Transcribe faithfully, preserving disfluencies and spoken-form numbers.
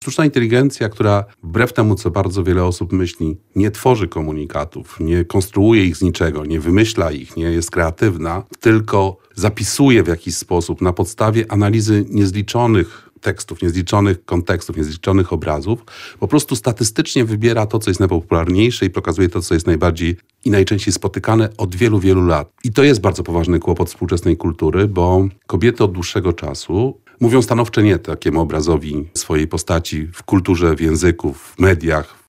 Sztuczna inteligencja, która wbrew temu, co bardzo wiele osób myśli, nie tworzy komunikatów, nie konstruuje ich z niczego, nie wymyśla ich, nie jest kreatywna, tylko zapisuje w jakiś sposób na podstawie analizy niezliczonych tekstów, niezliczonych kontekstów, niezliczonych obrazów, po prostu statystycznie wybiera to, co jest najpopularniejsze i pokazuje to, co jest najbardziej i najczęściej spotykane od wielu, wielu lat. I to jest bardzo poważny kłopot współczesnej kultury, bo kobiety od dłuższego czasu mówią stanowcze nie takiemu obrazowi swojej postaci w kulturze, w języku, w mediach,